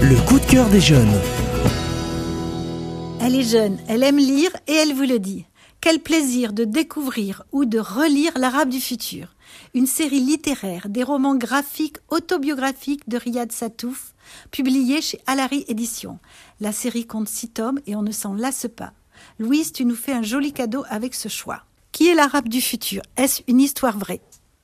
Le coup de cœur des jeunes. Elle est jeune, elle aime lire et elle vous le dit. Quel plaisir de découvrir ou de relire l'Arabe du futur. Une série littéraire, des romans graphiques autobiographiques de Riyad Sattouf, publiés chez Alary Éditions. La série compte 6 tomes et on ne s'en lasse pas. Louise, tu nous fais un joli cadeau avec ce choix. Qui est l'Arabe du futur? Est-ce une histoire vraie?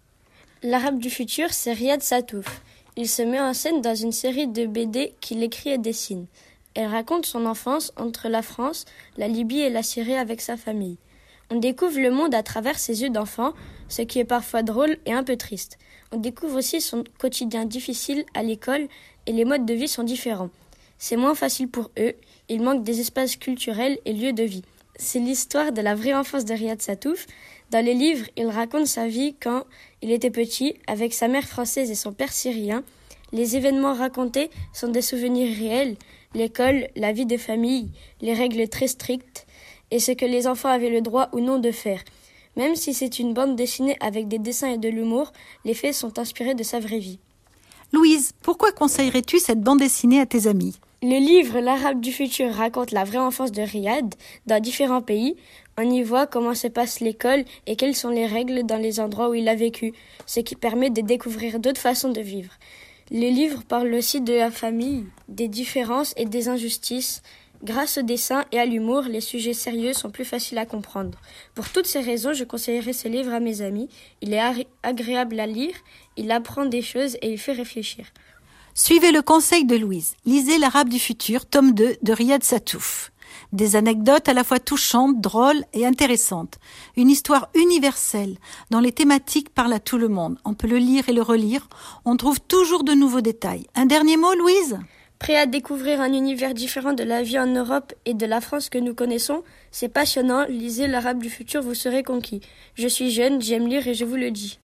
L'Arabe du futur, c'est Riyad Sattouf. Il se met en scène dans une série de BD qu'il écrit et dessine. Elle raconte son enfance entre la France, la Libye et la Syrie avec sa famille. On découvre le monde à travers ses yeux d'enfant, ce qui est parfois drôle et un peu triste. On découvre aussi son quotidien difficile à l'école et les modes de vie sont différents. C'est moins facile pour eux, il manque des espaces culturels et lieux de vie. C'est l'histoire de la vraie enfance de Riyad Sattouf. Dans les livres, il raconte sa vie quand il était petit, avec sa mère française et son père syrien. Les événements racontés sont des souvenirs réels, l'école, la vie de famille, les règles très strictes et ce que les enfants avaient le droit ou non de faire. Même si c'est une bande dessinée avec des dessins et de l'humour, les faits sont inspirés de sa vraie vie. Louise, pourquoi conseillerais-tu cette bande dessinée à tes amis? Le livre L'Arabe du futur raconte la vraie enfance de Riyad dans différents pays. On y voit comment se passe l'école et quelles sont les règles dans les endroits où il a vécu, ce qui permet de découvrir d'autres façons de vivre. Le livre parle aussi de la famille, des différences et des injustices. Grâce au dessin et à l'humour, les sujets sérieux sont plus faciles à comprendre. Pour toutes ces raisons, je conseillerais ce livre à mes amis. Il est agréable à lire, il apprend des choses et il fait réfléchir. Suivez le conseil de Louise. Lisez l'Arabe du futur, tome 2 de Riyad Sattouf. Des anecdotes à la fois touchantes, drôles et intéressantes. Une histoire universelle dont les thématiques parlent à tout le monde. On peut le lire et le relire. On trouve toujours de nouveaux détails. Un dernier mot, Louise? Prêt à découvrir un univers différent de la vie en Europe et de la France que nous connaissons? C'est passionnant. Lisez l'Arabe du futur, vous serez conquis. Je suis jeune, j'aime lire et je vous le dis.